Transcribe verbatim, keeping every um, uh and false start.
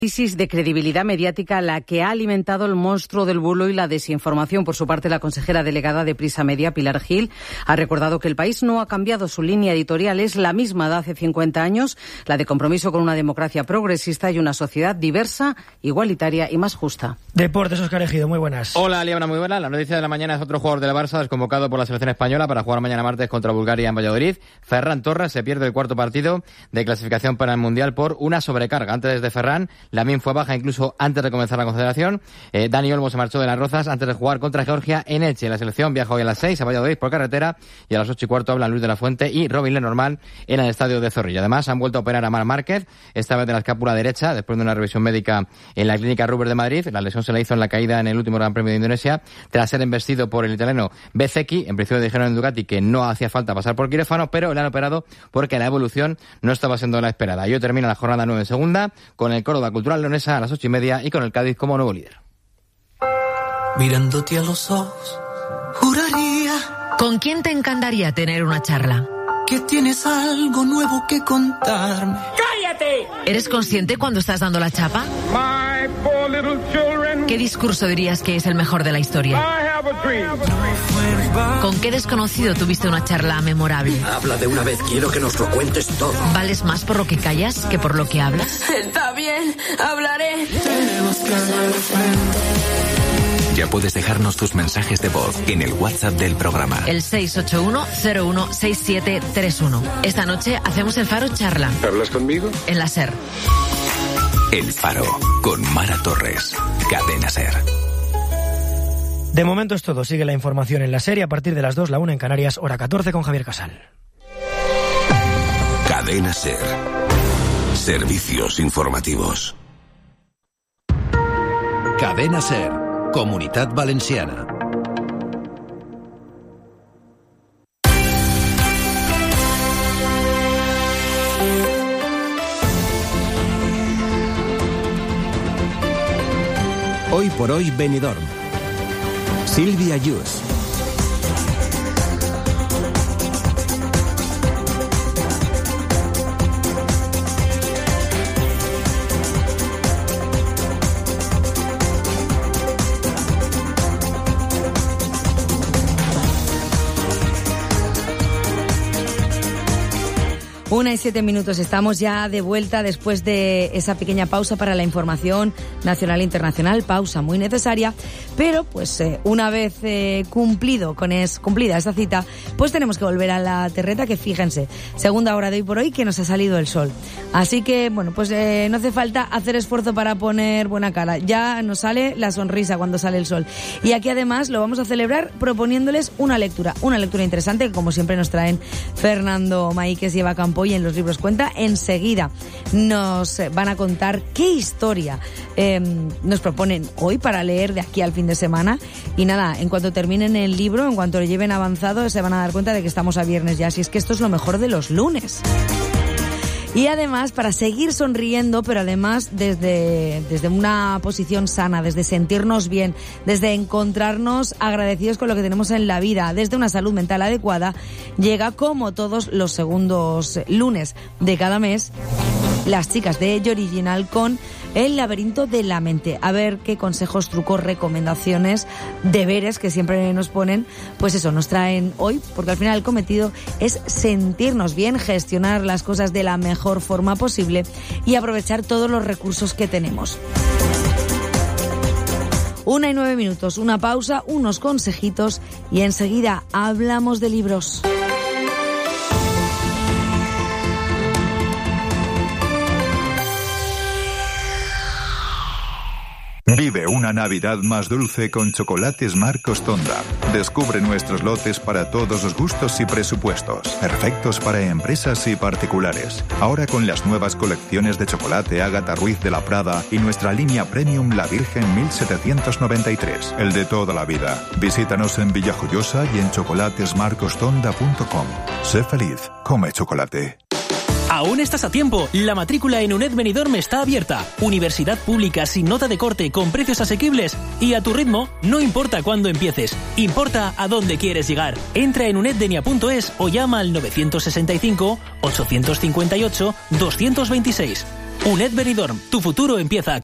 Crisis de credibilidad mediática la que ha alimentado el monstruo del bulo y la desinformación. Por su parte, la consejera delegada de Prisa Media, Pilar Gil, ha recordado que el país no ha cambiado su línea editorial. Es la misma de hace cincuenta años, la de compromiso con una democracia progresista y una sociedad diversa, igualitaria y más justa. Deportes, Óscar Ejido, muy buenas. Hola, Liana, muy buenas. La noticia de la mañana es otro jugador del Barça desconvocado por la selección española para jugar mañana martes contra Bulgaria en Valladolid. Ferran Torres se pierde el cuarto partido de clasificación para el Mundial por una sobrecarga. Antes de Ferran, Lamine fue baja incluso antes de comenzar la concentración. Eh, Dani Olmo se marchó de las Rozas antes de jugar contra Georgia en Elche. La selección viaja hoy a las seis a Valladolid por carretera y a las ocho y cuarto hablan Luis de la Fuente y Robin Lenormand en el estadio de Zorrilla. Además, han vuelto a operar a Marc Márquez, esta vez de la escápula derecha, después de una revisión médica en la clínica Ruber de Madrid. La lesión se la hizo en la caída en el último Gran Premio de Indonesia, tras ser embestido por el italiano Bezzecchi. En principio dijeron en Ducati que no hacía falta pasar por quirófano, pero le han operado porque la evolución no estaba siendo la esperada. Y hoy termina la jornada nueve en segunda, con el Córdoba Cultural Leonesa a las ocho y media y con el Cádiz como nuevo líder. Mirándote a los ojos, juraría. ¿Con quién te encantaría tener una charla? Que tienes algo nuevo que contarme. ¡Cállate! ¿Eres consciente cuando estás dando la chapa? ¿Qué discurso dirías que es el mejor de la historia? ¿Con qué desconocido tuviste una charla memorable? Habla de una vez, quiero que nos lo cuentes todo. ¿Vales más por lo que callas que por lo que hablas? Está bien, hablaré. Ya puedes dejarnos tus mensajes de voz en el WhatsApp del programa. El seis ocho uno cero uno seis siete tres uno. Esta noche hacemos el Faro Charla. ¿Hablas conmigo? En la SER. El Faro, con Mara Torres. Cadena SER. De momento es todo. Sigue la información en la serie a partir de las dos, la una en Canarias, hora catorce con Javier Casal. Cadena SER. Servicios informativos. Cadena SER. Comunitat Valenciana. Hoy por hoy Benidorm. Sílvia Yus. Una y siete minutos, estamos ya de vuelta después de esa pequeña pausa para la información nacional e internacional, pausa muy necesaria, pero pues eh, una vez eh, cumplido con es, cumplida esa cita, pues tenemos que volver a la terreta, que fíjense, segunda hora de hoy por hoy que nos ha salido el sol. Así que, bueno, pues eh, no hace falta hacer esfuerzo para poner buena cara, ya nos sale la sonrisa cuando sale el sol. Y aquí además lo vamos a celebrar proponiéndoles una lectura, una lectura interesante que como siempre nos traen Fernando Maíquez y Eva Campo y en los libros cuenta. Enseguida nos van a contar qué historia eh, nos proponen hoy para leer de aquí al fin de semana. Y nada, en cuanto terminen el libro, en cuanto lo lleven avanzado, se van a dar cuenta de que estamos a viernes ya. Así es que esto es lo mejor de los lunes. Y además, para seguir sonriendo, pero además desde, desde una posición sana, desde sentirnos bien, desde encontrarnos agradecidos con lo que tenemos en la vida, desde una salud mental adecuada, llega como todos los segundos lunes de cada mes, las chicas de Edge Original con El laberinto de la mente. A ver qué consejos, trucos, recomendaciones, deberes que siempre nos ponen, pues eso, nos traen hoy, porque al final el cometido es sentirnos bien, gestionar las cosas de la mejor forma posible y aprovechar todos los recursos que tenemos. Una y nueve minutos, una pausa, unos consejitos y enseguida hablamos de libros. Vive una Navidad más dulce con Chocolates Marcos Tonda. Descubre nuestros lotes para todos los gustos y presupuestos, perfectos para empresas y particulares. Ahora con las nuevas colecciones de chocolate Ágata Ruiz de la Prada y nuestra línea Premium La Virgen mil setecientos noventa y tres, el de toda la vida. Visítanos en Villajoyosa y en chocolates marcos tonda punto com. Sé feliz, come chocolate. Aún estás a tiempo. La matrícula en UNED Benidorm está abierta. Universidad pública sin nota de corte, con precios asequibles y a tu ritmo. No importa cuándo empieces, importa a dónde quieres llegar. Entra en uneddenia punto es o llama al novecientos sesenta y cinco, ochocientos cincuenta y ocho, doscientos veintiséis. UNED Benidorm, tu futuro empieza aquí.